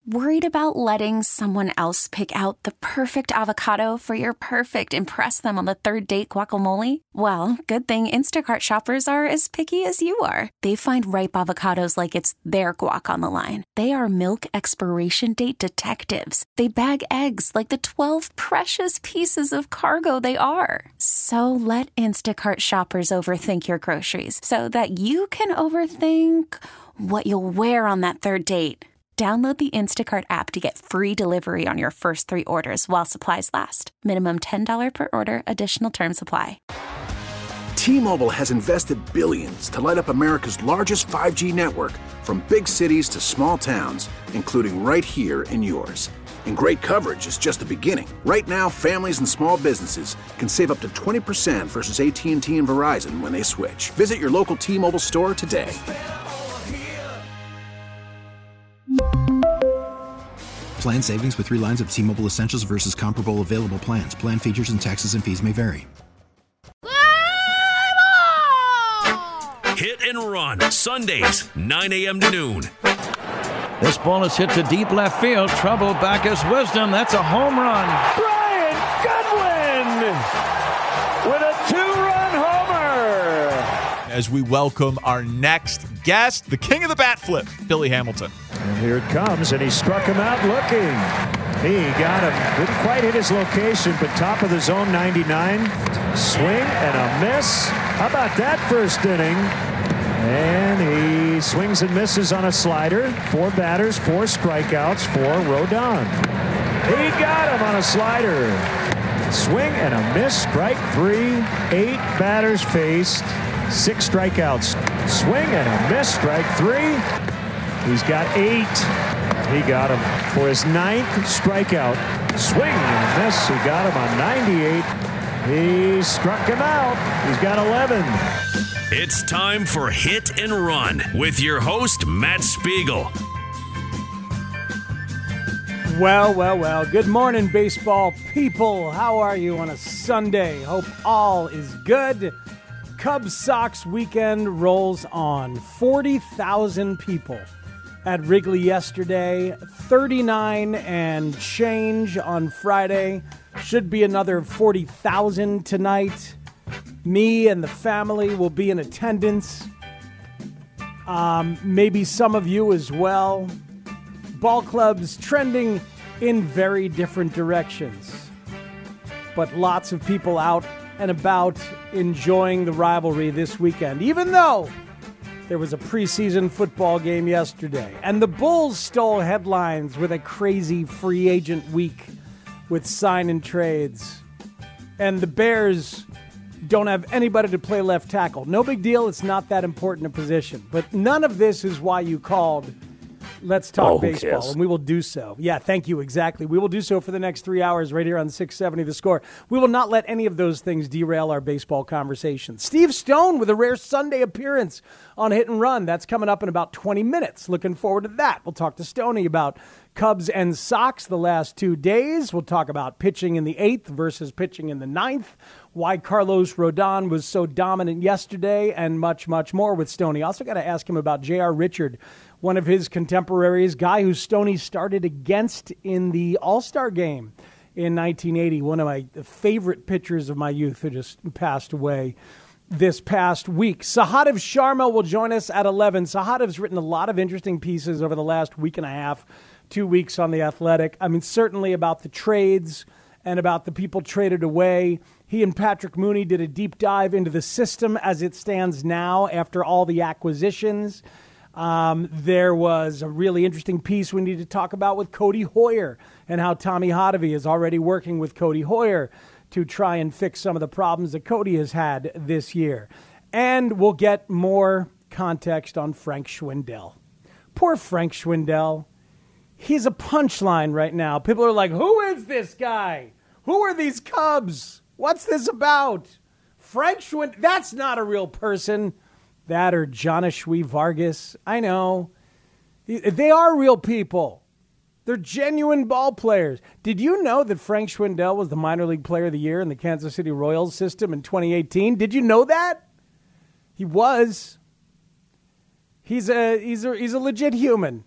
Worried about letting someone else pick out the perfect avocado for your perfect impress them on the third date guacamole? Well, good thing Instacart shoppers are as picky as you are. They find ripe avocados like it's their guac on the line. They are milk expiration date detectives. They bag eggs like the 12 precious pieces of cargo they are. So let Instacart shoppers overthink your groceries so that you can overthink what you'll wear on that third date. Download the Instacart app to get free delivery on your first 3 orders while supplies last. Minimum $10 per order. Additional terms apply. T-Mobile has invested billions to light up America's largest 5G network, from big cities to small towns, including right here in yours. And great coverage is just the beginning. Right now, families and small businesses can save up to 20% versus AT&T and Verizon when they switch. Visit your local T-Mobile store today. Plan savings with 3 lines of T-Mobile Essentials versus comparable available plans. Plan features and taxes and fees may vary. Hit and Run, Sundays, 9 a.m. to noon. This ball is hit to deep left field. Trouble back is Wisdom. That's a home run. Brian Goodwin with a 2-run homer. As we welcome our next guest, the king of the bat flip, Billy Hamilton. And here it comes, and he struck him out looking. He got him. Didn't quite hit his location, but top of the zone, 99. Swing and a miss. How about that first inning? And he swings and misses on a slider. 4 batters, 4 strikeouts for Rodon. He got him on a slider. Swing and a miss, strike 3. 8 batters faced, 6 strikeouts. Swing and a miss, strike 3. He's got 8. He got him for his 9th strikeout. Swing and a miss. He got him on 98. He struck him out. He's got 11. It's time for Hit and Run with your host, Matt Spiegel. Well. Good morning, baseball people. How are you on a Sunday? Hope all is good. Cubs-Sox weekend rolls on. 40,000 people at Wrigley yesterday. 39 and change on Friday. Should be another 40,000 tonight. Me and the family will be in attendance. Maybe some of you as well. Ball clubs trending in very different directions. But lots of people out and about enjoying the rivalry this weekend, even though there was a preseason football game yesterday. And the Bulls stole headlines with a crazy free agent week with sign and trades. And the Bears don't have anybody to play left tackle. No big deal. It's not that important a position. But none of this is why you called Let's Talk Baseball, and we will do so. Yeah, thank you, exactly. We will do so for the next 3 hours right here on 670 The Score. We will not let any of those things derail our baseball conversation. Steve Stone with a rare Sunday appearance on Hit and Run. That's coming up in about 20 minutes. Looking forward to that. We'll talk to Stoney about Cubs and Sox the last 2 days. We'll talk about pitching in the 8th versus pitching in the 9th, why Carlos Rodon was so dominant yesterday, and much, much more with Stoney. Also got to ask him about J.R. Richard, one of his contemporaries, guy who Stoney started against in the All-Star game in 1980, one of my favorite pitchers of my youth who just passed away this past week. Sahadev Sharma will join us at 11. Sahadev's written a lot of interesting pieces over the last week and a half, 2 weeks on The Athletic. I mean, certainly about the trades and about the people traded away. He and Patrick Mooney did a deep dive into the system as it stands now after all the acquisitions. There was a really interesting piece we need to talk about with Cody Hoyer and how Tommy Hotovy is already working with Cody Hoyer to try and fix some of the problems that Cody has had this year. And we'll get more context on Frank Schwindel. Poor Frank Schwindel. He's a punchline right now. People are like, who is this guy? Who are these Cubs? What's this about? Frank Schwindel, that's not a real person. That or Jonashwi Vargas. I know. They are real people. They're genuine ball players. Did you know that Frank Schwindel was the minor league player of the year in the Kansas City Royals system in 2018? Did you know that? He was. He's a legit human.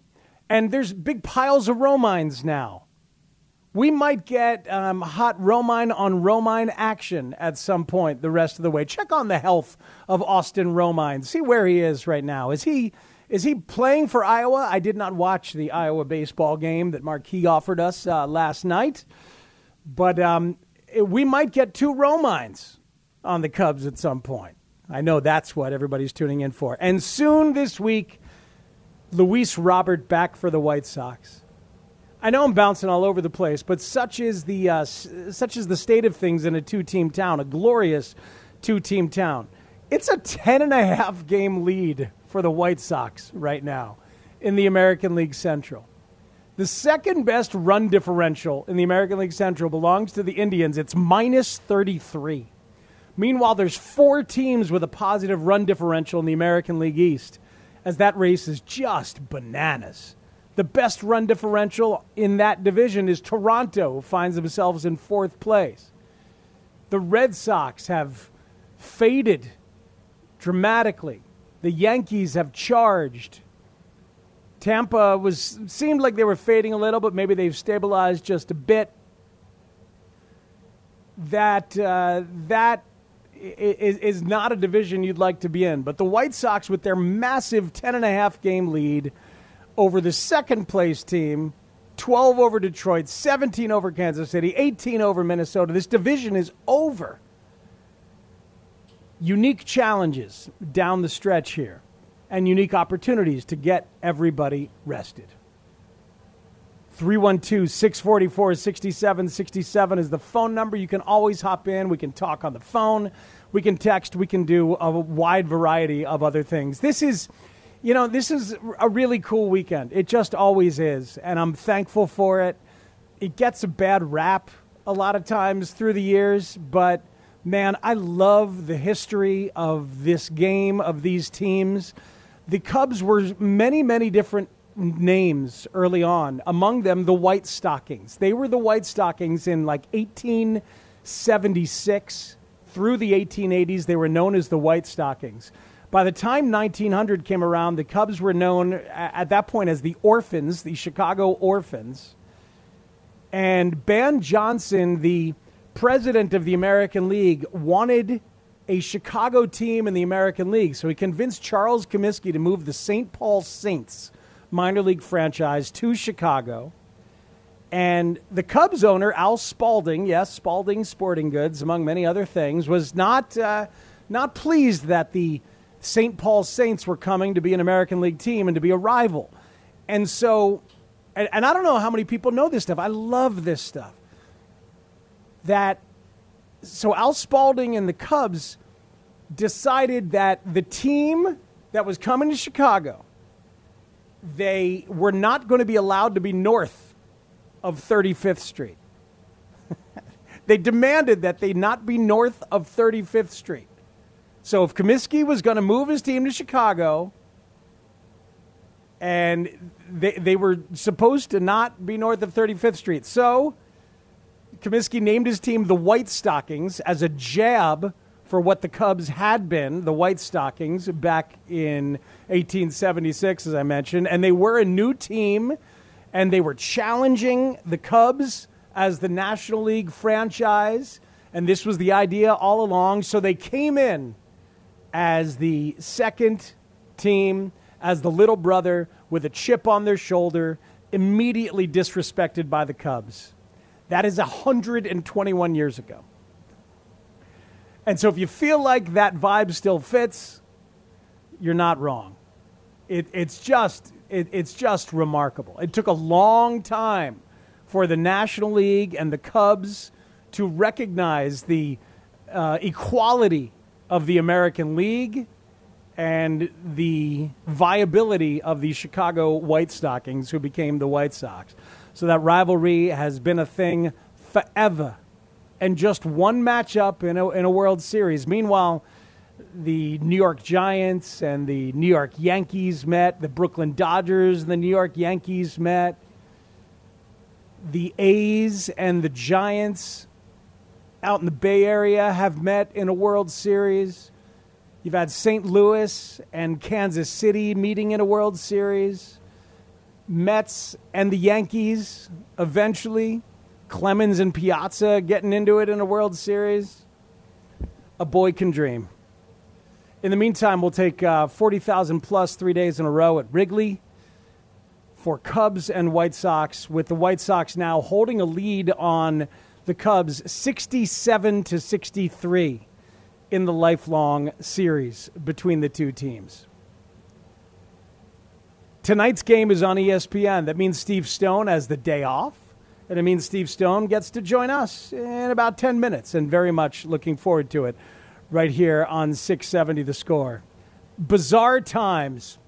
And there's big piles of Romines now. We might get hot Romine on Romine action at some point the rest of the way. Check on the health of Austin Romine. See where he is right now. Is he playing for Iowa? I did not watch the Iowa baseball game that Marquis offered us last night. But we might get 2 Romines on the Cubs at some point. I know that's what everybody's tuning in for. And soon this week, Luis Robert back for the White Sox. I know I'm bouncing all over the place, but such is the state of things in a 2-team town, a glorious 2-team town. It's a 10.5 game lead for the White Sox right now in the American League Central. The second best run differential in the American League Central belongs to the Indians. It's minus 33. Meanwhile, there's 4 teams with a positive run differential in the American League East, as that race is just bananas. The best run differential in that division is Toronto, who finds themselves in 4th place. The Red Sox have faded dramatically. The Yankees have charged. Tampa seemed like they were fading a little, but maybe they've stabilized just a bit. That is not a division you'd like to be in. But the White Sox, with their massive 10.5 game lead over the second place team, 12 over Detroit, 17 over Kansas City, 18 over Minnesota. This division is over. Unique challenges down the stretch here and unique opportunities to get everybody rested. 312-644-6767 is the phone number. You can always hop in. We can talk on the phone. We can text. We can do a wide variety of other things. This is a really cool weekend. It just always is, and I'm thankful for it. It gets a bad rap a lot of times through the years, but, man, I love the history of this game, of these teams. The Cubs were many, many different names early on, among them the White Stockings. They were the White Stockings in like 1876 through the 1880s. They were known as the White Stockings. By the time 1900 came around, the Cubs were known at that point as the Orphans, the Chicago Orphans. And Ban Johnson, the president of the American League, wanted a Chicago team in the American League. So he convinced Charles Comiskey to move the St. Paul Saints minor league franchise to Chicago. And the Cubs owner, Al Spalding, yes, Spalding Sporting Goods, among many other things, was not pleased that the St. Paul Saints were coming to be an American League team and to be a rival. And so, and I don't know how many people know this stuff. I love this stuff. So Al Spalding and the Cubs decided that the team that was coming to Chicago, they were not going to be allowed to be north of 35th Street. They demanded that they not be north of 35th Street. So if Comiskey was going to move his team to Chicago, and they were supposed to not be north of 35th Street. So Comiskey named his team the White Stockings as a jab for what the Cubs had been, the White Stockings, back in 1876, as I mentioned. And they were a new team, and they were challenging the Cubs as the National League franchise. And this was the idea all along. So they came in as the second team, as the little brother with a chip on their shoulder, immediately disrespected by the Cubs. That is 121 years ago. And so if you feel like that vibe still fits, you're not wrong. It's just remarkable. It took a long time for the National League and the Cubs to recognize the equality of the American League and the viability of the Chicago White Stockings, who became the White Sox. So that rivalry has been a thing forever. And just one matchup in a World Series. Meanwhile, the New York Giants and the New York Yankees met. The Brooklyn Dodgers and the New York Yankees met. The A's and the Giants out in the Bay Area have met in a World Series. You've had St. Louis and Kansas City meeting in a World Series. Mets and the Yankees eventually. Clemens and Piazza getting into it in a World Series. A boy can dream. In the meantime, we'll take 40,000 plus 3 days in a row at Wrigley for Cubs and White Sox, with the White Sox now holding a lead on the Cubs 67-63 in the lifelong series between the two teams. Tonight's game is on ESPN. That means Steve Stone has the day off, and it means Steve Stone gets to join us in about 10 minutes, and very much looking forward to it right here on 670 The Score. Bizarre times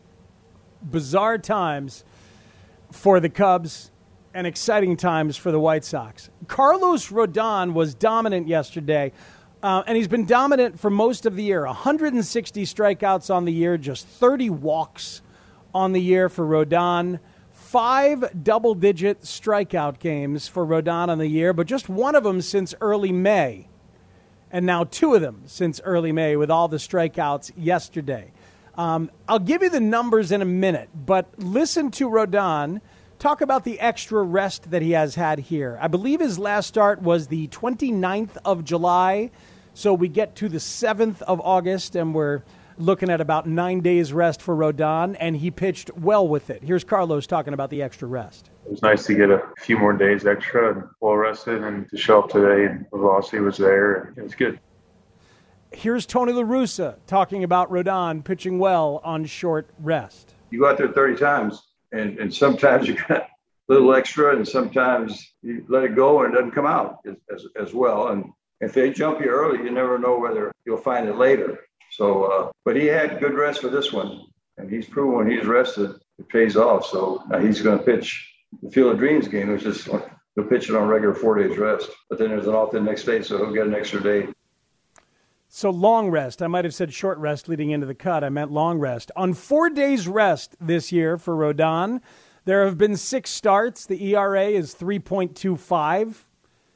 for the Cubs and exciting times for the White Sox. Carlos Rodon was dominant yesterday, and he's been dominant for most of the year. 160 strikeouts on the year, just 30 walks on the year for Rodon. 5 double-digit strikeout games for Rodon on the year, but just one of them since early May. And now 2 of them since early May with all the strikeouts yesterday. I'll give you the numbers in a minute, but listen to Rodon talk about the extra rest that he has had here. I believe his last start was the 29th of July, so we get to the 7th of August, and we're looking at about 9 days rest for Rodon, and he pitched well with it. Here's Carlos talking about the extra rest. It was nice to get a few more days extra and well rested, and to show up today, and the velocity was there, and it was good. Here's Tony La Russa talking about Rodon pitching well on short rest. You go out there 30 times, and sometimes you got a little extra, and sometimes you let it go and it doesn't come out as well. And if they jump you early, you never know whether you'll find it later. So, but he had good rest for this one, and he's proven when he's rested, it pays off. So now he's going to pitch the Field of Dreams game, which is he'll pitch it on regular 4 days rest. But then there's an off the next day, so he'll get an extra day. So long rest. I might have said short rest leading into the cut. I meant long rest. On 4 days rest this year for Rodon, there have been 6 starts. The ERA is 3.25.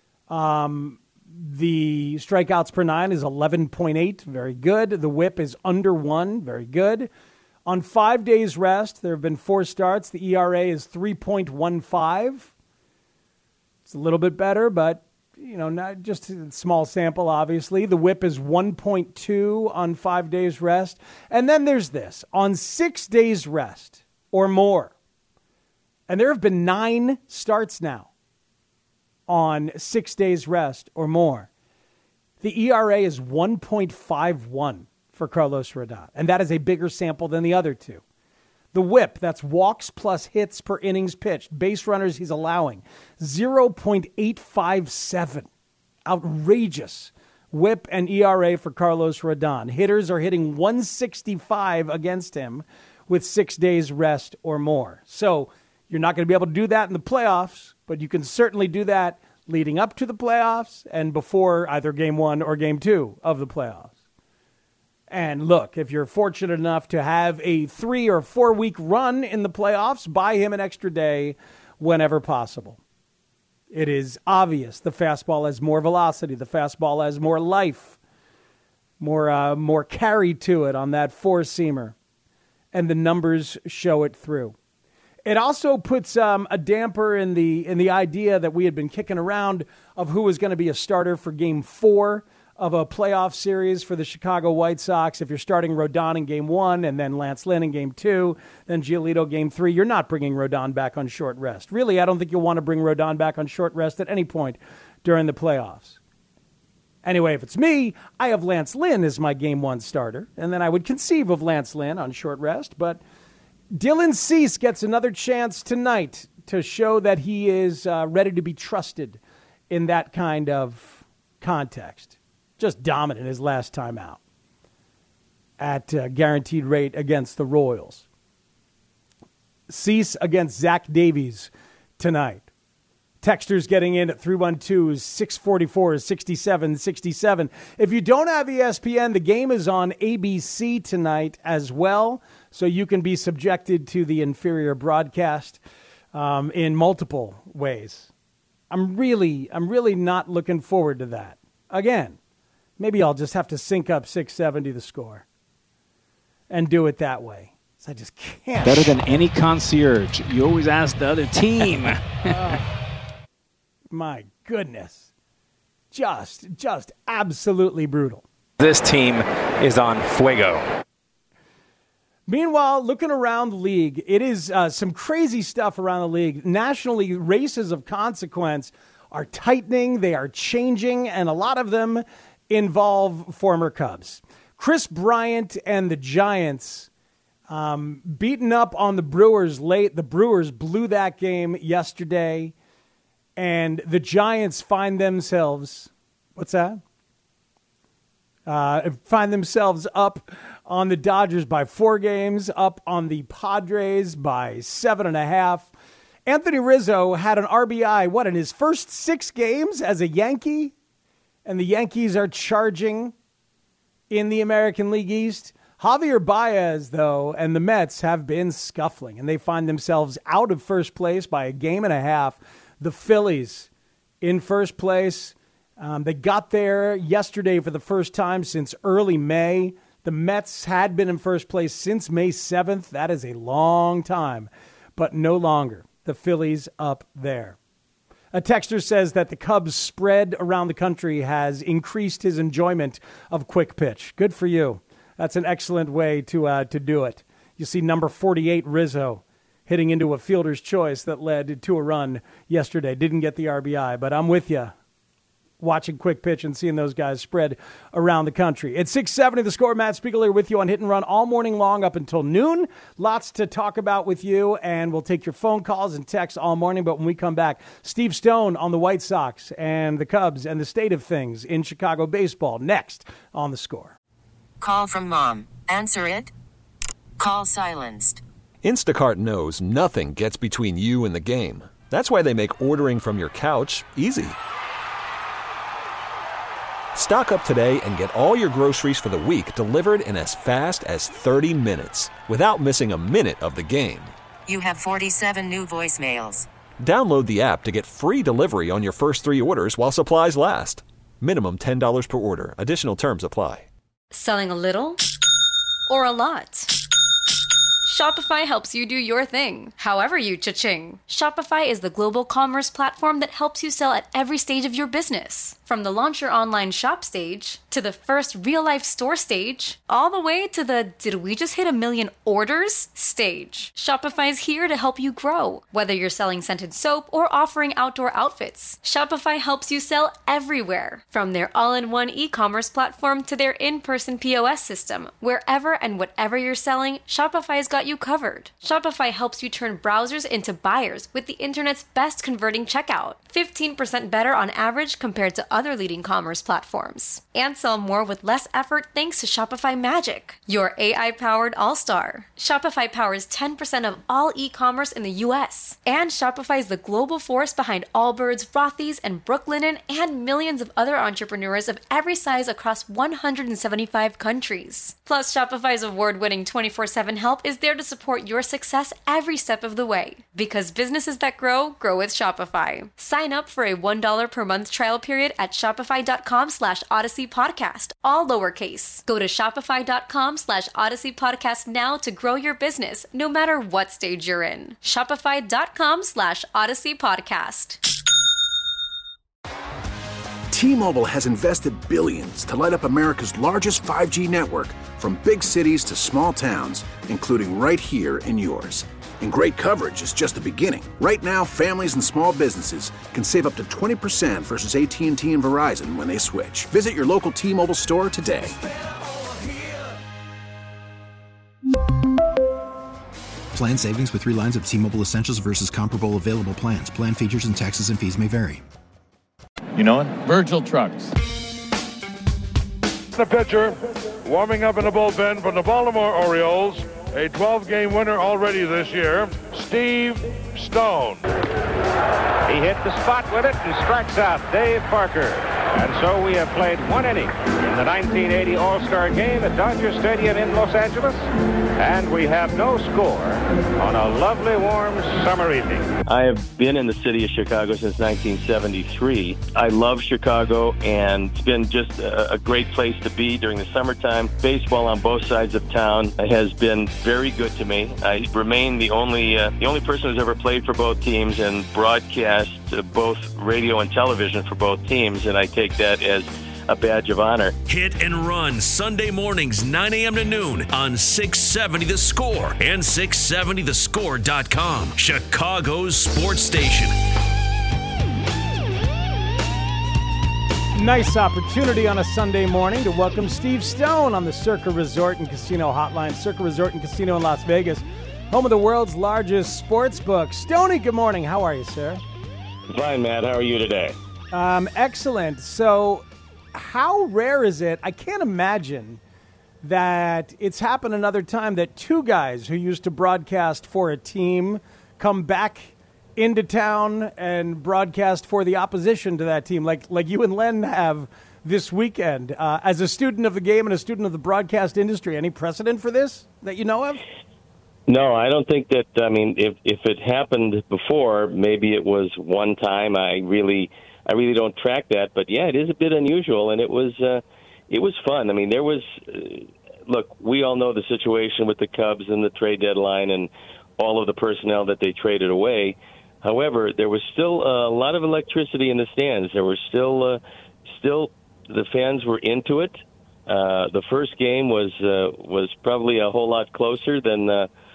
The strikeouts per 9 is 11.8. Very good. The whip is under 1. Very good. On 5 days rest, there have been 4 starts. The ERA is 3.15. It's a little bit better, but not just a small sample, obviously. The whip is 1.2 on 5 days rest. And then there's this. On 6 days rest or more, and there have been 9 starts now on 6 days rest or more, the ERA is 1.51 for Carlos Rodon. And that is a bigger sample than the other 2. The whip, that's walks plus hits per innings pitched. Base runners he's allowing, 0.857. Outrageous whip and ERA for Carlos Rodon. Hitters are hitting 165 against him with 6 days rest or more. So you're not going to be able to do that in the playoffs, but you can certainly do that leading up to the playoffs and before either game 1 or game 2 of the playoffs. And look, if you're fortunate enough to have a 3 or 4 week run in the playoffs, buy him an extra day whenever possible. It is obvious the fastball has more velocity. The fastball has more life, more carry to it on that 4-seamer. And the numbers show it through. It also puts a damper in the idea that we had been kicking around of who was going to be a starter for Game 4 of a playoff series for the Chicago White Sox. If you're starting Rodon in Game 1 and then Lance Lynn in Game 2, then Giolito Game 3, you're not bringing Rodon back on short rest. Really, I don't think you'll want to bring Rodon back on short rest at any point during the playoffs. Anyway, if it's me, I have Lance Lynn as my Game 1 starter, and then I would conceive of Lance Lynn on short rest, but Dylan Cease gets another chance tonight to show that he is ready to be trusted in that kind of context. Just dominant his last time out at guaranteed rate against the Royals. Cease against Zach Davies tonight. Texters getting in at 312-644-6767. If you don't have ESPN, the game is on ABC tonight as well, so you can be subjected to the inferior broadcast in multiple ways. I'm really not looking forward to that. Again, maybe I'll just have to sync up 670 The Score and do it that way. I just can't. Better than any concierge. You always ask the other team. My goodness. Just absolutely brutal. This team is on fuego. Meanwhile, looking around the league, it is some crazy stuff around the league. Nationally, races of consequence are tightening, they are changing, and a lot of them involve former Cubs. Chris Bryant and the Giants beaten up on the Brewers late. The Brewers blew that game yesterday, and the Giants find themselves, find themselves up on the Dodgers by 4 games, up on the Padres by 7.5. Anthony Rizzo had an RBI, in his first 6 games as a Yankee? And the Yankees are charging in the American League East. Javier Baez, though, and the Mets have been scuffling, and they find themselves out of first place by 1.5 games. The Phillies in first place. They got there yesterday for the first time since early May. The Mets had been in first place since May 7th. That is a long time, but no longer. The Phillies up there. A texter says that the Cubs spread around the country has increased his enjoyment of quick pitch. Good for you. That's an excellent way to do it. You see number 48, Rizzo, hitting into a fielder's choice that led to a run yesterday. Didn't get the RBI, but I'm with you. Watching quick pitch and seeing those guys spread around the country. It's 6:70, The Score. Matt Spiegel here with you on Hit and Run all morning long up until noon. Lots to talk about with you, and we'll take your phone calls and texts all morning. But when we come back, Steve Stone on the White Sox and the Cubs and the state of things in Chicago baseball next on The Score. Call from mom. Answer it. Call silenced. Instacart knows nothing gets between you and the game. That's why they make ordering from your couch easy. Stock up today and get all your groceries for the week delivered in as fast as 30 minutes without missing a minute of the game. You have 47 new voicemails. Download the app to get free delivery on your first 3 orders while supplies last. Minimum $10 per order. Additional terms apply. Selling a little or a lot? Shopify helps you do your thing, however you cha-ching. Shopify is the global commerce platform that helps you sell at every stage of your business. From the launch your online shop stage, to the first real-life store stage, all the way to the did we just hit 1 million orders stage. Shopify is here to help you grow. Whether you're selling scented soap or offering outdoor outfits, Shopify helps you sell everywhere. From their all-in-one e-commerce platform to their in-person POS system, wherever and whatever you're selling, Shopify's got you covered. Shopify helps you turn browsers into buyers with the internet's best converting checkout. 15% better on average compared to other leading commerce platforms. And sell more with less effort thanks to Shopify Magic, your AI-powered all-star. Shopify powers 10% of all e-commerce in the U.S. And Shopify is the global force behind Allbirds, Rothy's, and Brooklinen, and millions of other entrepreneurs of every size across 175 countries. Plus, Shopify's award-winning 24/7 help is there to support your success every step of the way. Because businesses that grow, grow with Shopify. Sign up for a $1 per month trial period at shopify.com/Odyssey Podcast, all lowercase. Go to shopify.com/Odyssey Podcast now to grow your business, no matter what stage you're in. Shopify.com/Odyssey Podcast. T-Mobile has invested billions to light up America's largest 5G network, from big cities to small towns, including right here in yours. And great coverage is just the beginning. Right now, families and small businesses can save up to 20% versus AT&T and Verizon when they switch. Visit your local T-Mobile store today. Plan savings with 3 lines of T-Mobile Essentials versus comparable available plans. Plan features and taxes and fees may vary. You know it? Virgil Trucks. The pitcher, warming up in the bullpen from the Baltimore Orioles, a 12-game winner already this year, Steve Stone. He hit the spot with it and strikes out Dave Parker. And so we have played 1 inning in the 1980 All-Star Game at Dodger Stadium in Los Angeles. And we have no score. on a lovely warm summer evening. I have been in the city of Chicago since 1973. I love Chicago, and it's been just a great place to be during the summertime. Baseball on both sides of town has been very good to me. I remain the only person who's ever played for both teams and broadcast both radio and television for both teams, and I take that as a badge of honor. Hit and Run, Sunday mornings, 9 a.m. to noon on 670 The Score and 670thescore.com, Chicago's sports station. Nice opportunity on a Sunday morning to welcome Steve Stone on the Circa Resort and Casino Hotline. Circa Resort and Casino in Las Vegas, home of the world's largest sports book. Stoney, good morning. How are you, sir? Fine, Matt. How are you today? Excellent. So, how rare is it? I can't imagine that it's happened another time that two guys who used to broadcast for a team come back into town and broadcast for the opposition to that team, like you and Len have this weekend. As a student of the game and a student of the broadcast industry, any precedent for this that you know of? No, I don't think that. I mean, if it happened before, maybe it was one time. I really don't track that, but yeah, it is a bit unusual, and it was fun. I mean, there was look, we all know the situation with the Cubs and the trade deadline and all of the personnel that they traded away. However, there was still a lot of electricity in the stands. There were still the fans were into it. The first game was probably a whole lot closer than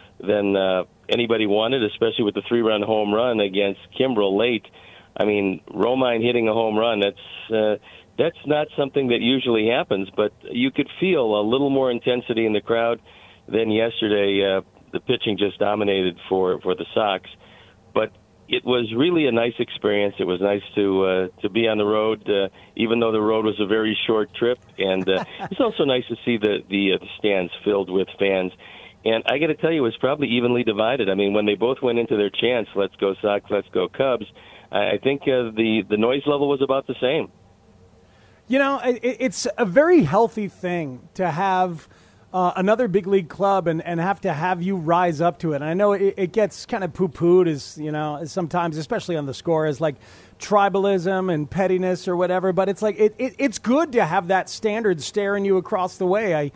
anybody wanted, especially with the 3-run home run against Kimbrel late. I mean, Romine hitting a home run, that's not something that usually happens, but you could feel a little more intensity in the crowd than yesterday. The pitching just dominated for the Sox. But it was really a nice experience. It was nice to be on the road, even though the road was a very short trip. And it's also nice to see the stands filled with fans. And I got to tell you, it was probably evenly divided. I mean, when they both went into their chants, let's go Sox, let's go Cubs, I think the noise level was about the same. You know, it's a very healthy thing to have another big league club and have you rise up to it. And I know it gets kind of poo-pooed as sometimes, especially on the Score, as like tribalism and pettiness or whatever. But it's like it's good to have that standard staring you across the way.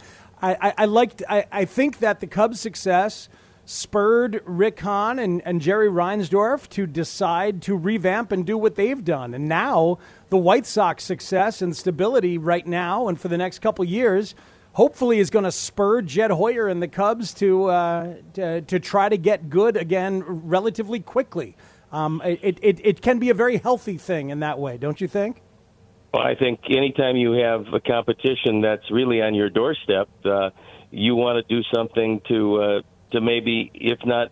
I think that the Cubs' success spurred Rick Hahn and Jerry Reinsdorf to decide to revamp and do what they've done. And now the White Sox success and stability right now and for the next couple years hopefully is going to spur Jed Hoyer and the Cubs to try to get good again relatively quickly. It can be a very healthy thing in that way, don't you think? Well, I think anytime you have a competition that's really on your doorstep, you want to do something to maybe, if not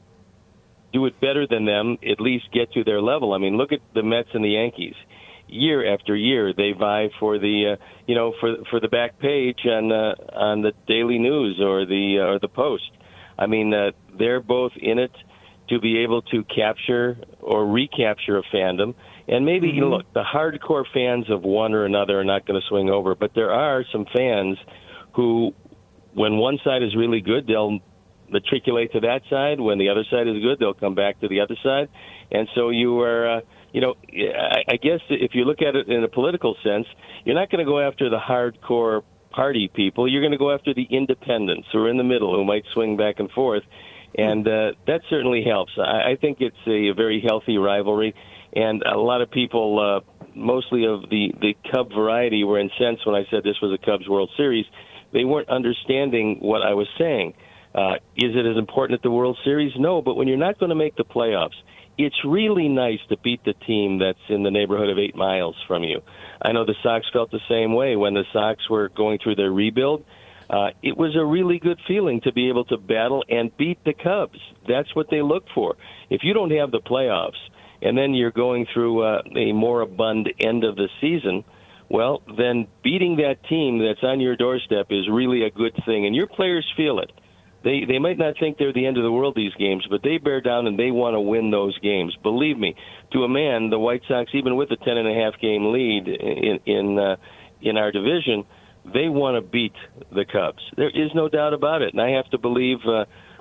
do it better than them, at least get to their level. I mean, look at the Mets and the Yankees. Year after year, they vie for the for the back page on the Daily News or the Post. I mean, they're both in it to be able to capture or recapture a fandom. And maybe, look, the hardcore fans of one or another are not going to swing over, but there are some fans who, when one side is really good, they'll matriculate to that side. When the other side is good, they'll come back to the other side. And so you are, I guess if you look at it in a political sense, you're not going to go after the hardcore party people. You're going to go after the independents who are in the middle, who might swing back and forth. And that certainly helps. I think it's a very healthy rivalry. And a lot of people, mostly of the Cub variety, were incensed when I said this was a Cubs World Series. They weren't understanding what I was saying. Is it as important as the World Series? No, but when you're not going to make the playoffs, it's really nice to beat the team that's in the neighborhood of 8 miles from you. I know the Sox felt the same way when the Sox were going through their rebuild. It was a really good feeling to be able to battle and beat the Cubs. That's what they look for. If you don't have the playoffs and then you're going through a moribund end of the season, well, then beating that team that's on your doorstep is really a good thing, and your players feel it. They might not think they're the end of the world, these games, but they bear down and they want to win those games. Believe me, to a man, the White Sox, even with a 10.5-game lead in our division, they want to beat the Cubs. There is no doubt about it. And I have to believe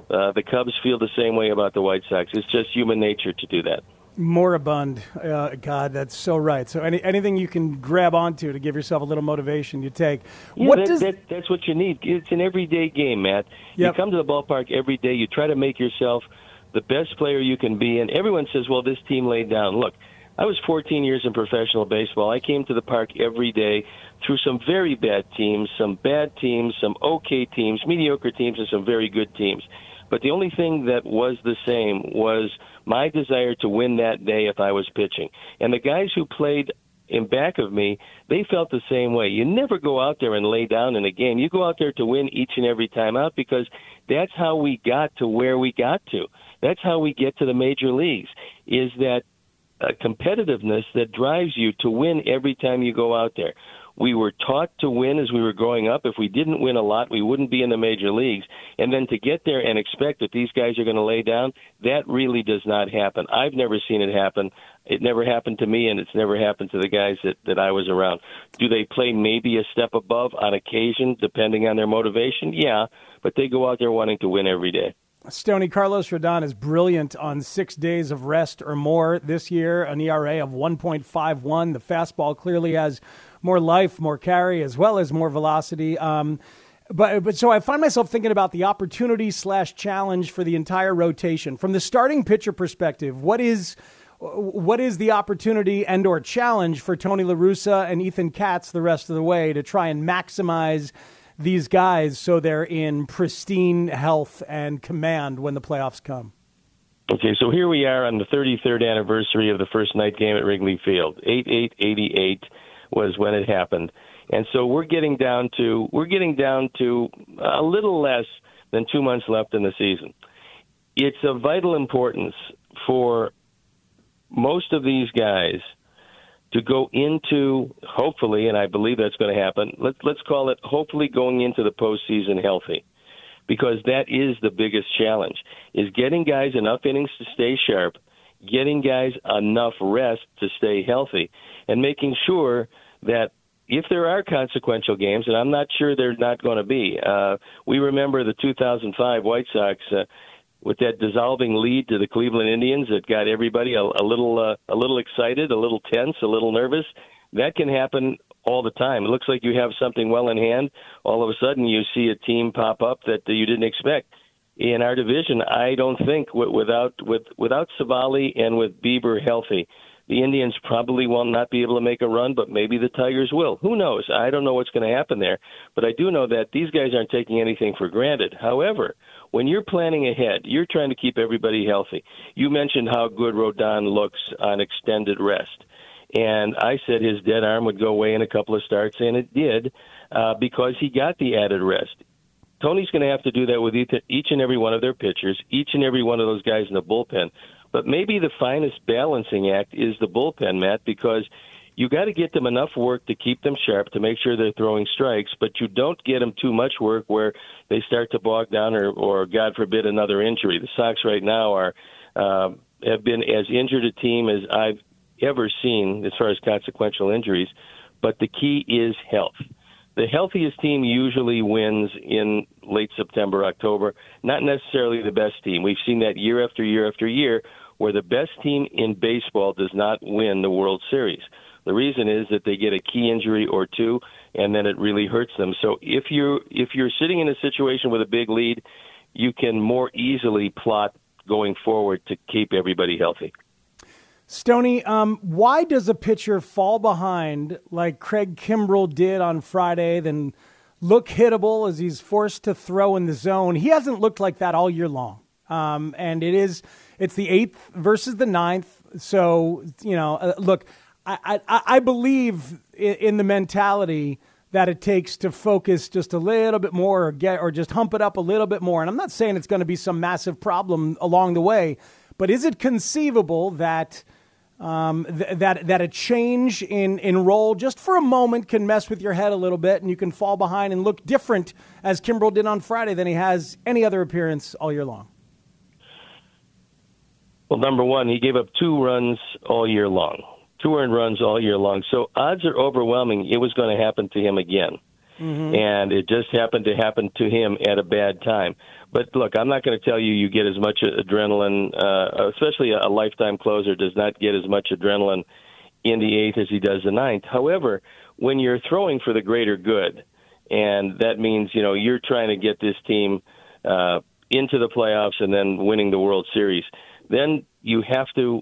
The Cubs feel the same way about the White Sox. It's just human nature to do that. Moribund. God, that's so right. So anything you can grab onto to give yourself a little motivation, you take. Yeah, that's what you need. It's an everyday game, Matt. Yep. You come to the ballpark every day. You try to make yourself the best player you can be. And everyone says, well, this team laid down. Look, I was 14 years in professional baseball. I came to the park every day through some very bad teams, some bad teams, some okay teams, mediocre teams, and some very good teams. But the only thing that was the same was my desire to win that day if I was pitching. And the guys who played in back of me, they felt the same way. You never go out there and lay down in a game. You go out there to win each and every time out, because that's how we got to where we got to. That's how we get to the major leagues, is that competitiveness that drives you to win every time you go out there. We were taught to win as we were growing up. If we didn't win a lot, we wouldn't be in the major leagues. And then to get there and expect that these guys are going to lay down, that really does not happen. I've never seen it happen. It never happened to me, and it's never happened to the guys that I was around. Do they play maybe a step above on occasion, depending on their motivation? Yeah, but they go out there wanting to win every day. Stoney, Carlos Rodon is brilliant on 6 days of rest or more this year, an ERA of 1.51. The fastball clearly has more life, more carry, as well as more velocity. But so I find myself thinking about the opportunity/challenge for the entire rotation. From the starting pitcher perspective, what is the opportunity and or challenge for Tony La Russa and Ethan Katz the rest of the way to try and maximize these guys so they're in pristine health and command when the playoffs come? Okay, so here we are on the 33rd anniversary of the first night game at Wrigley Field. 8/8/88 was when it happened. And so we're getting down to a little less than 2 months left in the season. It's of vital importance for most of these guys to go into, hopefully, and I believe that's going to happen, let's call it hopefully going into the postseason healthy, because that is the biggest challenge, is getting guys enough innings to stay sharp, getting guys enough rest to stay healthy, and making sure that if there are consequential games, and I'm not sure they're not going to be, we remember the 2005 White Sox with that dissolving lead to the Cleveland Indians that got everybody a little excited, a little tense, a little nervous. That can happen all the time. It looks like you have something well in hand. All of a sudden, you see a team pop up that you didn't expect. In our division, I don't think without Savali and with Bieber healthy, the Indians probably will not be able to make a run, but maybe the Tigers will. Who knows? I don't know what's going to happen there. But I do know that these guys aren't taking anything for granted. However, when you're planning ahead, you're trying to keep everybody healthy. You mentioned how good Rodon looks on extended rest. And I said his dead arm would go away in a couple of starts, and it did because he got the added rest. Tony's going to have to do that with each and every one of their pitchers, each and every one of those guys in the bullpen. But maybe the finest balancing act is the bullpen, Matt, because you got to get them enough work to keep them sharp, to make sure they're throwing strikes, but you don't get them too much work where they start to bog down or God forbid, another injury. The Sox right now have been as injured a team as I've ever seen as far as consequential injuries, but the key is health. The healthiest team usually wins in late September, October, not necessarily the best team. We've seen that year after year after year, where the best team in baseball does not win the World Series. The reason is that they get a key injury or two, and then it really hurts them. So if you're sitting in a situation with a big lead, you can more easily plot going forward to keep everybody healthy. Stoney, why does a pitcher fall behind like Craig Kimbrell did on Friday, then look hittable as he's forced to throw in the zone? He hasn't looked like that all year long. And it's the 8th versus the 9th. So, look, I believe in the mentality that it takes to focus just a little bit more or just hump it up a little bit more. And I'm not saying it's going to be some massive problem along the way, but is it conceivable that that a change in role just for a moment can mess with your head a little bit and you can fall behind and look different as Kimbrell did on Friday than he has any other appearance all year long? Well, number one, he gave up 2 runs all year long, 2 earned runs all year long. So odds are overwhelming it was going to happen to him again. and it just happened to happen to him at a bad time. But look, I'm not going to tell you get as much adrenaline, especially a lifetime closer does not get as much adrenaline in the 8th as he does the 9th. However, when you're throwing for the greater good, and that means, you're trying to get this team into the playoffs and then winning the World Series, then you have to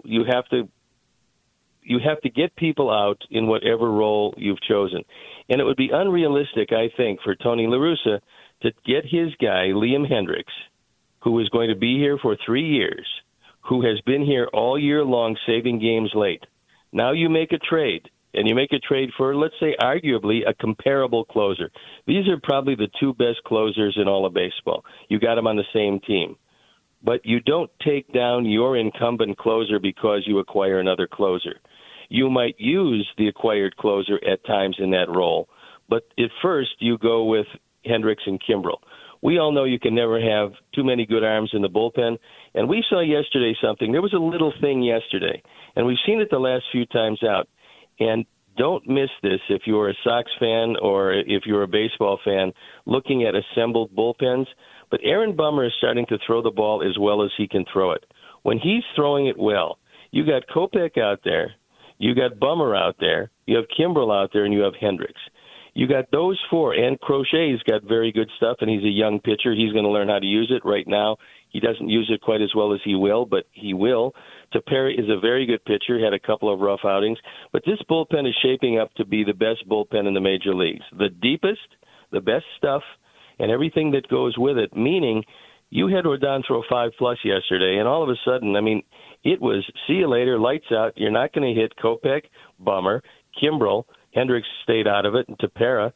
get people out in whatever role you've chosen. And it would be unrealistic, I think, for Tony La Russa to get his guy, Liam Hendriks, who is going to be here for 3 years, who has been here all year long saving games late. Now you make a trade, and you make a trade for, let's say, arguably a comparable closer. These are probably the 2 best closers in all of baseball. You got them on the same team. But you don't take down your incumbent closer because you acquire another closer. You might use the acquired closer at times in that role, but at first you go with Hendriks and Kimbrel. We all know you can never have too many good arms in the bullpen, and we saw yesterday something. There was a little thing yesterday, and we've seen it the last few times out. And don't miss this if you're a Sox fan or if you're a baseball fan looking at assembled bullpens. But Aaron Bummer is starting to throw the ball as well as he can throw it. When he's throwing it well, you got Kopech out there, you got Bummer out there, you have Kimbrel out there, and you have Hendriks. You got those 4, and Crochet's got very good stuff, and he's a young pitcher. He's going to learn how to use it right now. He doesn't use it quite as well as he will, but he will. Tepera is a very good pitcher, had a couple of rough outings. But this bullpen is shaping up to be the best bullpen in the major leagues. The deepest, the best stuff, and everything that goes with it, meaning you had Rodon throw 5+ yesterday, and all of a sudden, it was see you later, lights out. You're not going to hit Kopech, Bummer, Kimbrel. Hendriks stayed out of it, and Tepera.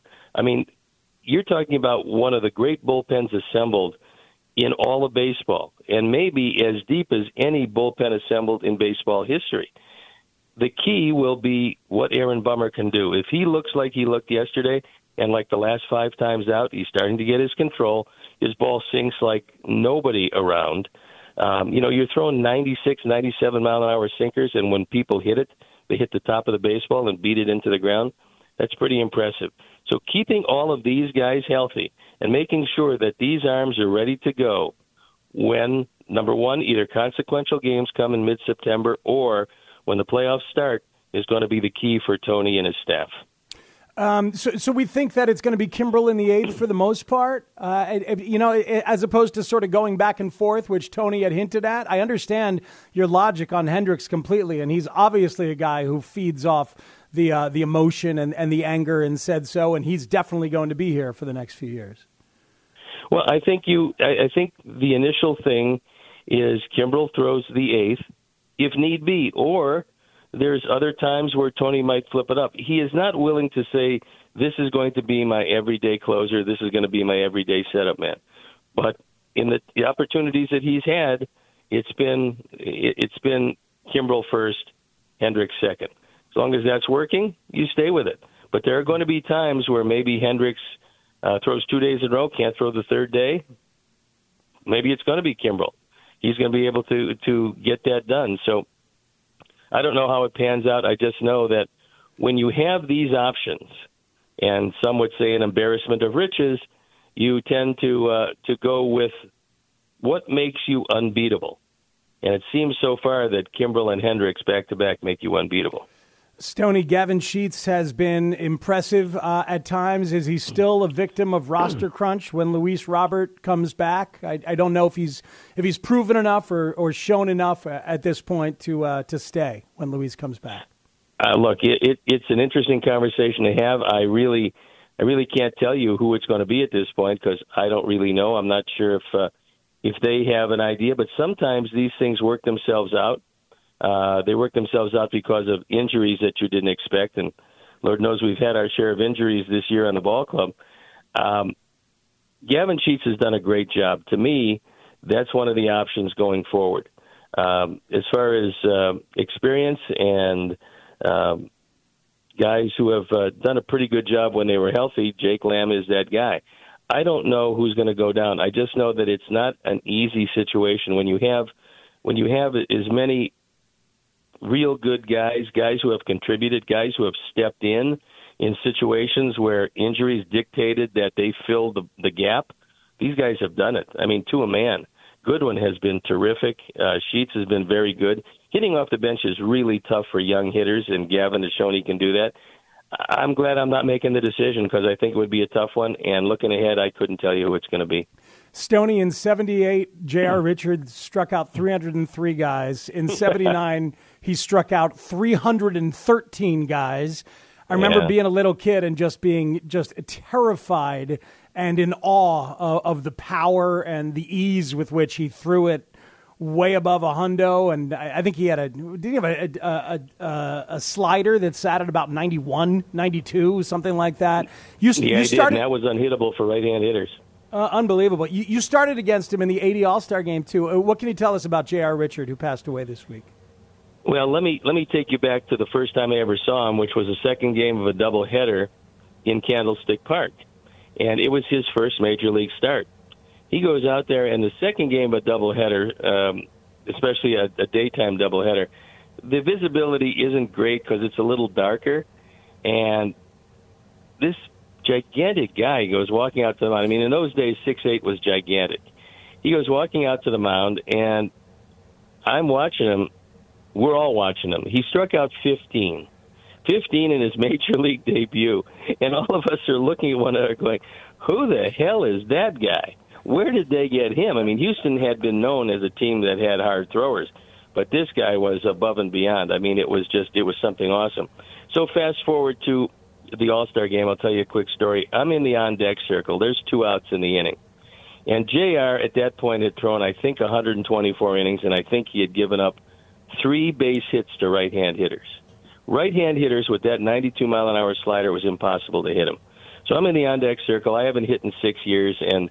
You're talking about one of the great bullpens assembled in all of baseball, and maybe as deep as any bullpen assembled in baseball history. The key will be what Aaron Bummer can do. If he looks like he looked yesterday, and like the last 5 times out, he's starting to get his control. His ball sinks like nobody around. You're throwing 96, 97-mile-an-hour sinkers, and when people hit it, they hit the top of the baseball and beat it into the ground. That's pretty impressive. So keeping all of these guys healthy and making sure that these arms are ready to go when, number one, either consequential games come in mid-September or when the playoffs start is going to be the key for Tony and his staff. So we think that it's going to be Kimbrel in the 8th for the most part, as opposed to sort of going back and forth, which Tony had hinted at. I understand your logic on Hendriks completely, and he's obviously a guy who feeds off the emotion and the anger and said so, and he's definitely going to be here for the next few years. Well, I think the initial thing is Kimbrel throws the 8th if need be, or there's other times where Tony might flip it up. He is not willing to say, this is going to be my everyday closer, this is going to be my everyday setup man. But in the opportunities that he's had, it's been Kimbrel first, Hendriks second. As long as that's working, you stay with it. But there are going to be times where maybe Hendriks throws 2 days in a row, can't throw the third day. Maybe it's going to be Kimbrel. He's going to be able to get that done. So I don't know how it pans out. I just know that when you have these options, and some would say an embarrassment of riches, you tend to go with what makes you unbeatable. And it seems so far that Kimbrel and Hendriks back-to-back make you unbeatable. Stoney, Gavin Sheets has been impressive at times. Is he still a victim of roster crunch when Luis Robert comes back? I don't know if he's proven enough or shown enough at this point to stay when Luis comes back. Look, it's an interesting conversation to have. I really can't tell you who it's going to be at this point because I don't really know. I'm not sure if they have an idea, but sometimes these things work themselves out. They work themselves out because of injuries that you didn't expect, and Lord knows we've had our share of injuries this year on the ball club. Gavin Sheets has done a great job. To me, that's one of the options going forward. As far as experience and guys who have done a pretty good job when they were healthy, Jake Lamb is that guy. I don't know who's going to go down. I just know that it's not an easy situation when you have as many real good guys who have contributed, guys who have stepped in. in situations where injuries dictated that they fill the gap. These guys have done it. I mean, to a man. Goodwin has been terrific. Sheets has been very good. Hitting off the bench is really tough for young hitters, and Gavin has shown he can do that. I'm glad I'm not making the decision because I think it would be a tough one. And looking ahead, I couldn't tell you who it's going to be. Stoney, in 78, J.R. Richards struck out 303 guys. In 79, he struck out 313 guys. I remember being a little kid and just being terrified and in awe of the power and the ease with which he threw it way above a hundo. And I think he had a slider that sat at about 91, 92, something like that. He did, and that was unhittable for right-hand hitters. Unbelievable. You started against him in the 80 All-Star game, too. What can you tell us about J.R. Richard, who passed away this week? Well, let me take you back to the first time I ever saw him, which was the second game of a doubleheader in Candlestick Park. And it was his first major league start. He goes out there, and the second game of a doubleheader, especially a daytime doubleheader, the visibility isn't great because it's a little darker. And this gigantic guy goes walking out to the mound. I mean, in those days, 6'8" was gigantic. He goes walking out to the mound, and I'm watching him. We're all watching him. He struck out 15 in his major league debut. And all of us are looking at one another going, who the hell is that guy? Where did they get him? I mean, Houston had been known as a team that had hard throwers, but this guy was above and beyond. I mean, it was something awesome. So fast forward to the All-Star game, I'll tell you a quick story. I'm in the on-deck circle. There's 2 outs in the inning. And JR at that point had thrown, I think, 124 innings, and I think he had given up 3 base hits to right-hand hitters. Right-hand hitters with that 92-mile-an-hour slider was impossible to hit him. So I'm in the on-deck circle. I haven't hit in 6 years, and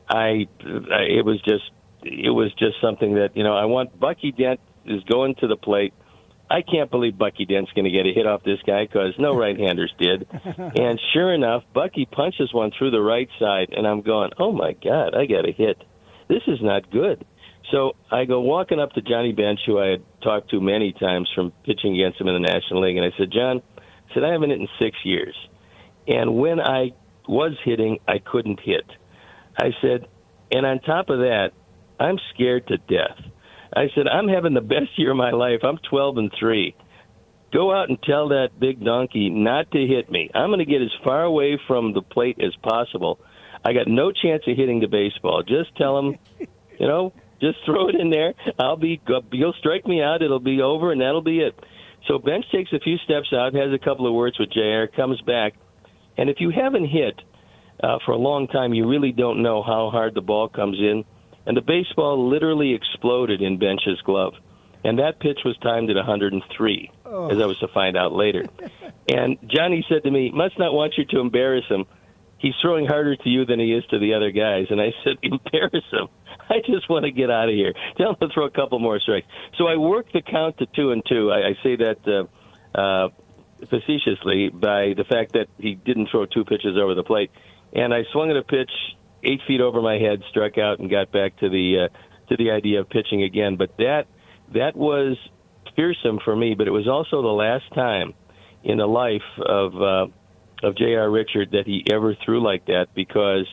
it was just something that, I want. Bucky Dent is going to the plate. I can't believe Bucky Dent's going to get a hit off this guy because no right-handers did. And sure enough, Bucky punches one through the right side, and I'm going, oh, my God, I got a hit. This is not good. So I go walking up to Johnny Bench, who I had talked to many times from pitching against him in the National League, and I said, John, I haven't hit in 6 years. And when I was hitting, I couldn't hit. I said, and on top of that, I'm scared to death. I said, I'm having the best year of my life. I'm 12-3. Go out and tell that big donkey not to hit me. I'm going to get as far away from the plate as possible. I got no chance of hitting the baseball. Just tell him, just throw it in there. You'll strike me out. It'll be over, and that'll be it. So Bench takes a few steps out, has a couple of words with JR, comes back. And if you haven't hit for a long time, you really don't know how hard the ball comes in. And the baseball literally exploded in Bench's glove. And that pitch was timed at 103, as I was to find out later. And Johnny said to me, must not want you to embarrass him. He's throwing harder to you than he is to the other guys. And I said, embarrass him. I just want to get out of here. Tell him to throw a couple more strikes. So I worked the count to 2-2. I say that facetiously by the fact that he didn't throw 2 pitches over the plate. And I swung at a pitch 8 feet over my head, struck out, and got back to the idea of pitching again. But that was fearsome for me. But it was also the last time in the life of J.R. Richard that he ever threw like that because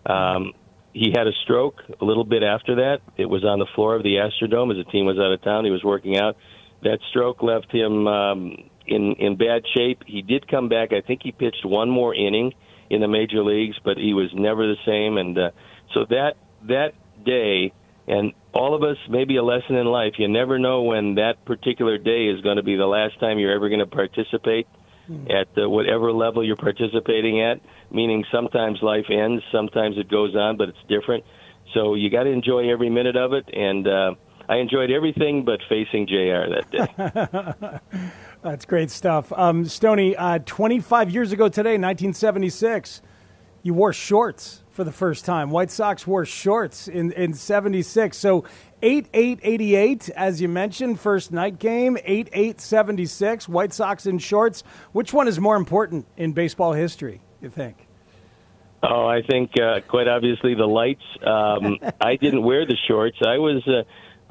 he had a stroke a little bit after that. It was on the floor of the Astrodome as the team was out of town. He was working out. That stroke left him in bad shape. He did come back. I think he pitched 1 more inning in the major leagues, but he was never the same. And so that day, and all of us, maybe a lesson in life, you never know when that particular day is going to be the last time you're ever going to participate at whatever level you're participating at, meaning sometimes life ends, sometimes it goes on, but it's different. So you got to enjoy every minute of it, and I enjoyed everything but facing JR that day. That's great stuff. Stoney, 25 years ago today, 1976, you wore shorts for the first time. White Sox wore shorts in 76. So 8-8-88, as you mentioned, first night game, 8-8-76, White Sox in shorts. Which one is more important in baseball history, you think? Oh, I think quite obviously the lights. I didn't wear the shorts. I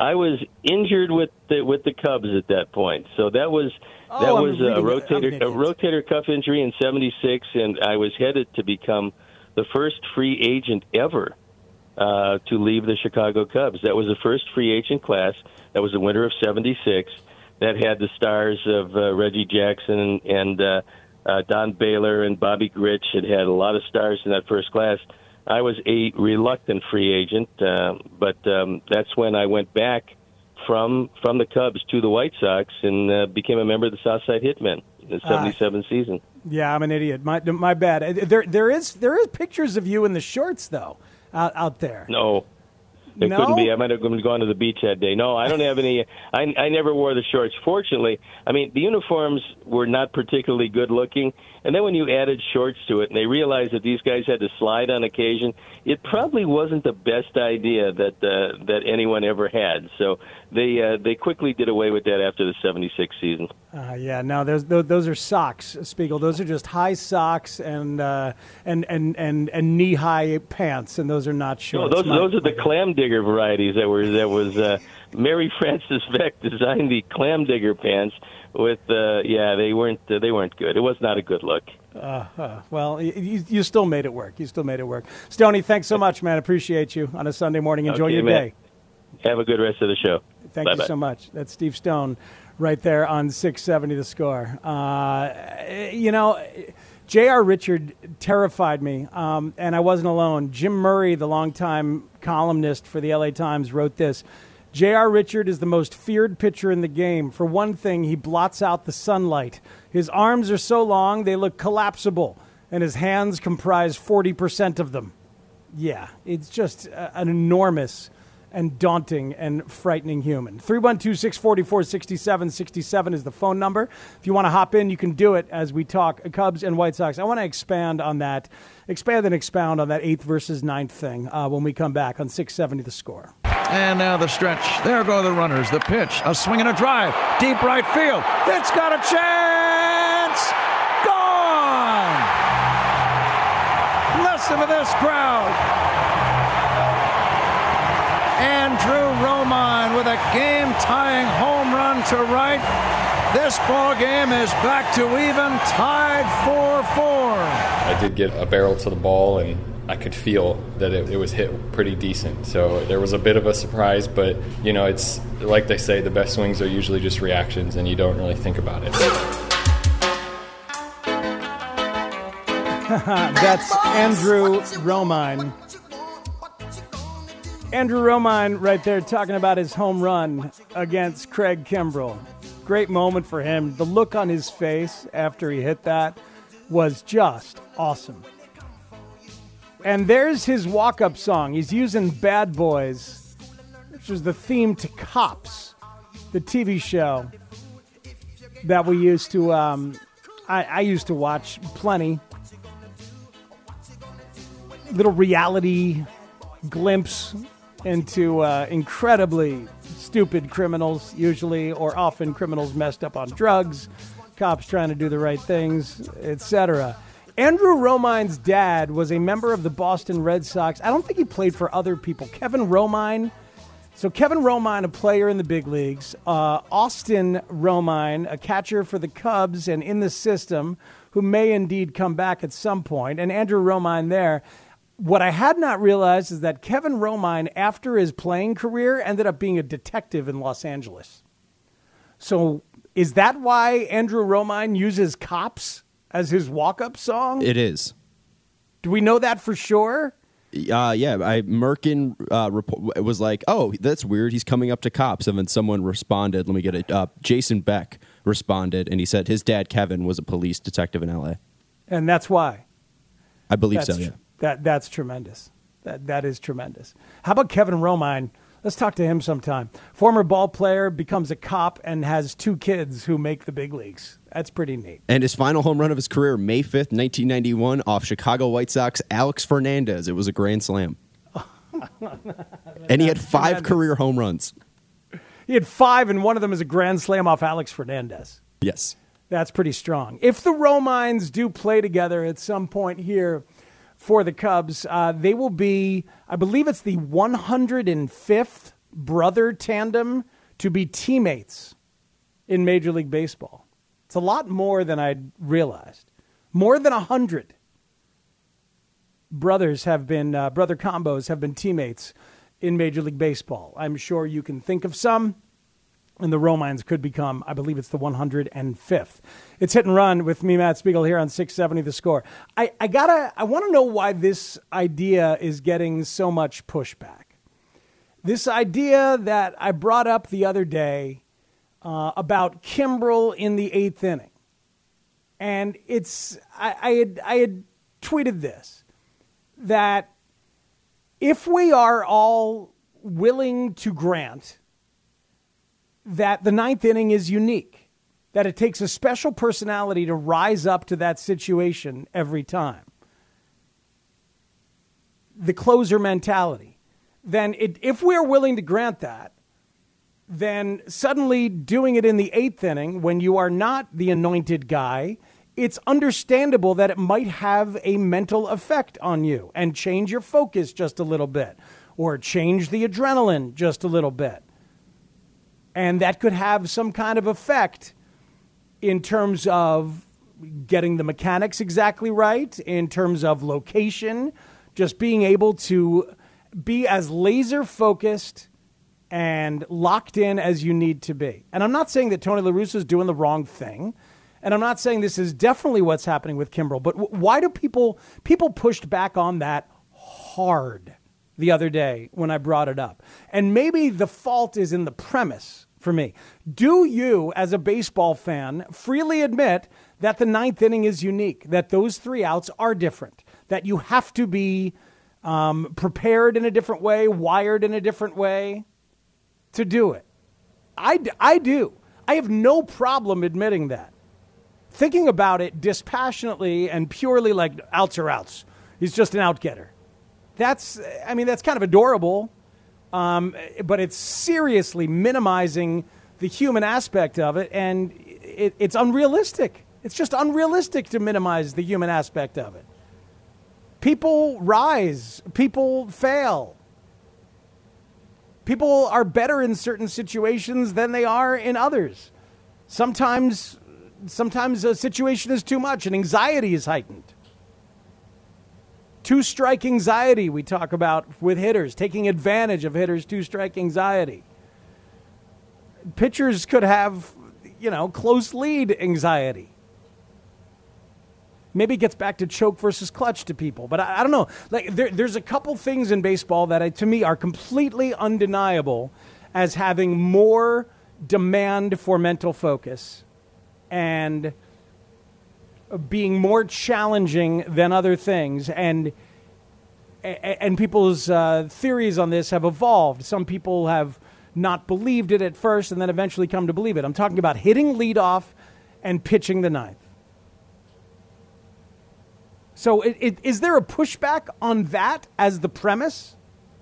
I was injured with the Cubs at that point. So that was a rotator cuff injury in '76, and I was headed to become the first free agent ever to leave the Chicago Cubs. That was the first free agent class. That was the winter of '76. That had the stars of Reggie Jackson and Don Baylor and Bobby Grich. It had a lot of stars in that first class. I was a reluctant free agent, but that's when I went back from the Cubs to the White Sox and became a member of the Southside Hitmen in the '77 season. Yeah, I'm an idiot. My bad. There is pictures of you in the shorts though out there. No. It couldn't be. I might have gone to the beach that day. No, I don't have any. I never wore the shorts. Fortunately, I mean, the uniforms were not particularly good looking. And then when you added shorts to it and they realized that these guys had to slide on occasion, it probably wasn't the best idea that anyone ever had. So they quickly did away with that after the '76 season. Those are socks, Spiegel. Those are just high socks and knee-high pants, and those are not shorts. No, those are the clam digger varieties. That was Mary Frances Beck designed the clam digger pants. With they weren't good. It was not a good look. Well, you still made it work. Stoney, thanks so much, man. Appreciate you on a Sunday morning. Enjoy your day. Have a good rest of the show. Thank you so much. That's Steve Stone right there on 670 The Score. J.R. Richard terrified me, and I wasn't alone. Jim Murray, the longtime columnist for the L.A. Times, wrote this. J.R. Richard is the most feared pitcher in the game. For one thing, he blots out the sunlight. His arms are so long, they look collapsible, and his hands comprise 40% of them. Yeah, it's just an enormous and daunting and frightening human. 312-644-6767 is the phone number. If you want to hop in, you can do it as we talk Cubs and White Sox. I want to expand on that 8th versus 9th thing when we come back on 670 The Score. And now the stretch. There go the runners. The pitch. A swing and a drive. Deep right field. It's got a chance. Gone. Listen to this crowd. Andrew Romine with a game-tying home run to right. This ball game is back to even, tied 4-4. I did get a barrel to the ball, and I could feel that it was hit pretty decent. So there was a bit of a surprise, but, it's like they say, the best swings are usually just reactions, and you don't really think about it. That's Andrew Romine. Andrew Romine right there talking about his home run against Craig Kimbrell. Great moment for him. The look on his face after he hit that was just awesome. And there's his walk-up song. He's using Bad Boys, which was the theme to Cops, the TV show that we used to, I used to watch plenty. Little reality glimpse into incredibly stupid criminals, usually or often criminals messed up on drugs, cops trying to do the right things, etc. Andrew Romine's dad was a member of the Boston Red Sox. I don't think he played for other people. Kevin Romine. So Kevin Romine, a player in the big leagues. Austin Romine, a catcher for the Cubs and in the system, who may indeed come back at some point. And Andrew Romine there. What I had not realized is that Kevin Romine, after his playing career, ended up being a detective in Los Angeles. So is that why Andrew Romine uses Cops as his walk-up song? It is. Do we know that for sure? Merkin was like, oh, that's weird. He's coming up to Cops. And then someone responded. Let me get it. Jason Beck responded, and he said his dad, Kevin, was a police detective in L.A. And that's why? I believe so, yeah. That's tremendous. That is tremendous. How about Kevin Romine? Let's talk to him sometime. Former ball player, becomes a cop, and has 2 kids who make the big leagues. That's pretty neat. And his final home run of his career, May 5th, 1991, off Chicago White Sox, Alex Fernandez. It was a grand slam. And he had 5 career home runs. He had 5, and one of them is a grand slam off Alex Fernandez. Yes. That's pretty strong. If the Romines do play together at some point here for the Cubs, they will be, I believe it's the 105th brother tandem to be teammates in Major League Baseball. It's a lot more than I'd realized. More than 100 brother combos have been teammates in Major League Baseball. I'm sure you can think of some, and the Romines could become, I believe it's the 105th. It's Hit and Run with me, Matt Spiegel, here on 670 The Score. I want to know why this idea is getting so much pushback. This idea that I brought up the other day about Kimbrel in the 8th inning. And I had tweeted this, that if we are all willing to grant that the 9th inning is unique, that it takes a special personality to rise up to that situation every time, the closer mentality, then if we're willing to grant that, then suddenly doing it in the 8th inning when you are not the anointed guy, it's understandable that it might have a mental effect on you and change your focus just a little bit or change the adrenaline just a little bit. And that could have some kind of effect in terms of getting the mechanics exactly right, in terms of location, just being able to be as laser focused and locked in as you need to be. And I'm not saying that Tony La Russa is doing the wrong thing. And I'm not saying this is definitely what's happening with Kimbrel. But why do people pushed back on that hard the other day when I brought it up? And maybe the fault is in the premise for me. Do you, as a baseball fan, freely admit that the 9th inning is unique, that those 3 outs are different, that you have to be prepared in a different way, wired in a different way to do it? I do. I have no problem admitting that. Thinking about it dispassionately and purely like outs are outs. He's just an out-getter. That's kind of adorable, but it's seriously minimizing the human aspect of it, and it's unrealistic. It's just unrealistic to minimize the human aspect of it. People rise. People fail. People are better in certain situations than they are in others. Sometimes a situation is too much and anxiety is heightened. 2-strike anxiety we talk about with hitters, taking advantage of hitters' 2-strike anxiety. Pitchers could have, close lead anxiety. Maybe it gets back to choke versus clutch to people. But I don't know. There's a couple things in baseball that, to me, are completely undeniable as having more demand for mental focus and being more challenging than other things. And people's theories on this have evolved. Some people have not believed it at first and then eventually come to believe it. I'm talking about hitting leadoff and pitching the 9th. So is there a pushback on that as the premise?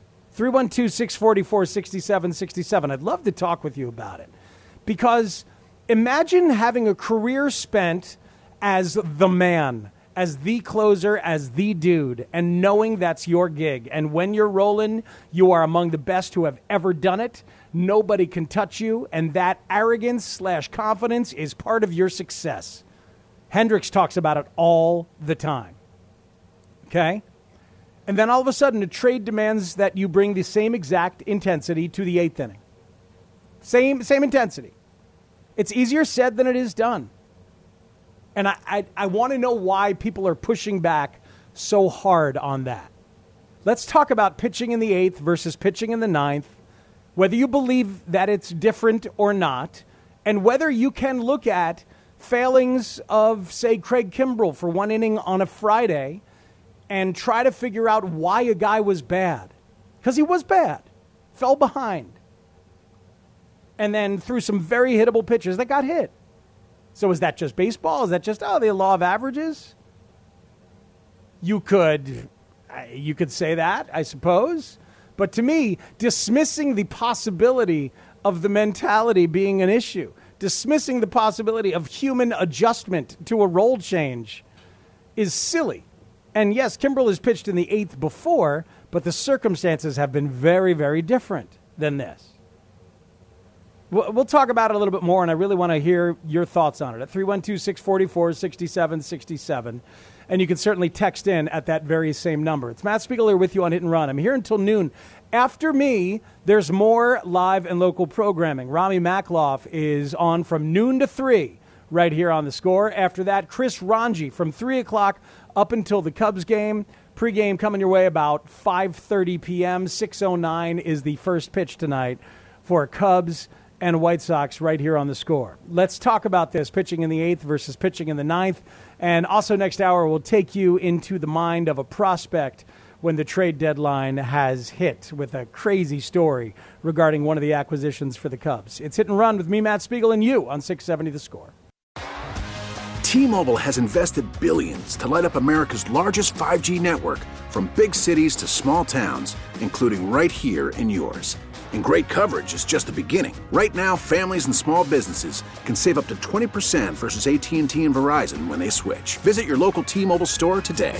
312-644-6767. I'd love to talk with you about it. Because imagine having a career spent as the man, as the closer, as the dude, and knowing that's your gig. And when you're rolling, you are among the best who have ever done it. Nobody can touch you. And that arrogance/confidence is part of your success. Hendricks talks about it all the time. Okay? And then all of a sudden, a trade demands that you bring the same exact intensity to the 8th inning. Same intensity. It's easier said than it is done. And I want to know why people are pushing back so hard on that. Let's talk about pitching in the 8th versus pitching in the 9th, whether you believe that it's different or not, and whether you can look at failings of, say, Craig Kimbrel for 1 inning on a Friday and try to figure out why a guy was bad. Because he was bad. Fell behind. And then threw some very hittable pitches that got hit. So is that just baseball? Is that just, the law of averages? You could say that, I suppose. But to me, dismissing the possibility of the mentality being an issue, dismissing the possibility of human adjustment to a role change is silly. And yes, Kimbrel has pitched in the 8th before, but the circumstances have been very, very different. than this. We'll talk about it a little bit more, and I really want to hear your thoughts on it at 312-644-6767. And you can certainly text in at that very same number. It's Matt Spiegel here with you on Hit and Run. I'm here until noon. After me, there's more live and local programming. Rami Makloff is on from noon to 3 right here on The Score. After that, Chris Ranji from 3 o'clock up until the Cubs game. Pre-game coming your way about 5:30 p.m. 6:09 is the first pitch tonight for Cubs and White Sox right here on The Score. Let's talk about this, pitching in the 8th versus pitching in the 9th. And also next hour, we'll take you into the mind of a prospect when the trade deadline has hit with a crazy story regarding one of the acquisitions for the Cubs. It's Hit and Run with me, Matt Spiegel, and you on 670 The Score. T-Mobile has invested billions to light up America's largest 5G network, from big cities to small towns, including right here in yours. And great coverage is just the beginning. Right now, families and small businesses can save up to 20% versus AT&T and Verizon when they switch. Visit your local T-Mobile store today.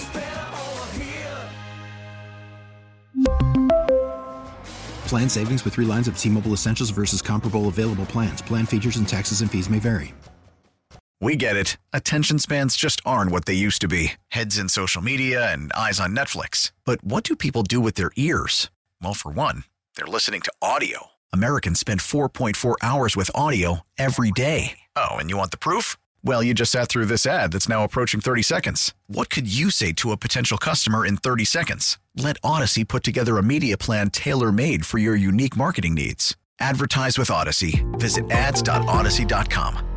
Plan savings with 3 lines of T-Mobile Essentials versus comparable available plans. Plan features and taxes and fees may vary. We get it. Attention spans just aren't what they used to be. Heads in social media and eyes on Netflix. But what do people do with their ears? Well, for one, they're listening to audio. Americans spend 4.4 hours with audio every day. Oh, and you want the proof? Well, you just sat through this ad that's now approaching 30 seconds. What could you say to a potential customer in 30 seconds? Let Odyssey put together a media plan tailor-made for your unique marketing needs. Advertise with Odyssey. Visit ads.odyssey.com.